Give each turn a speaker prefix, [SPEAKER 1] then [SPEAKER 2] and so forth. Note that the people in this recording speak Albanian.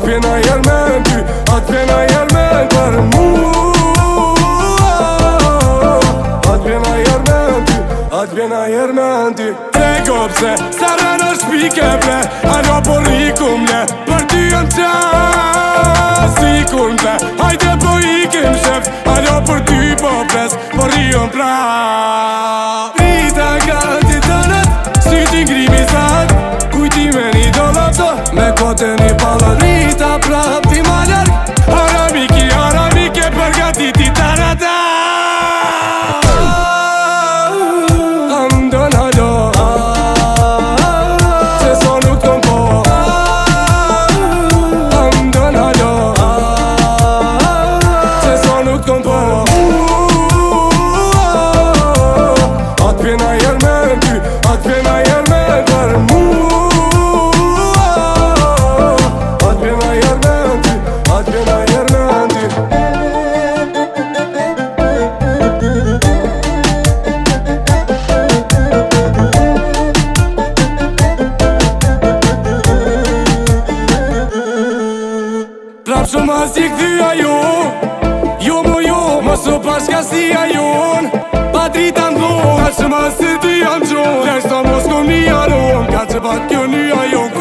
[SPEAKER 1] vjena jer me ty, atë vjena jer me për mua. Atë vjena jer me ty, atë vjena jer me ty. Trego pse, sa rënë është pike ple, alo po rikum le, për ty jëm qas sikur m'ple. Hajde po ikim shef, alo për ty po pres, po rion pra. Rita gati të nët, syti ngrimi sat, kujtime një dolapto, me kote një palat. Rita prap ti ma ljarg, aramike përgatiti tarata. Andon halo, se so nuk ton po. Andon halo, se so nuk ton po. Atë vjena jer me ty, atë vjena jer me për mua. Atë vjena jer me ty, atë vjena jer me ty. Prap shumë as i këthyja jo mo jo, mos u pashka si a jon. Pa drita m'dhon, ka që mas të ty jam gjon. Leshta mos ko një aron, ka që pat kjo një ajon.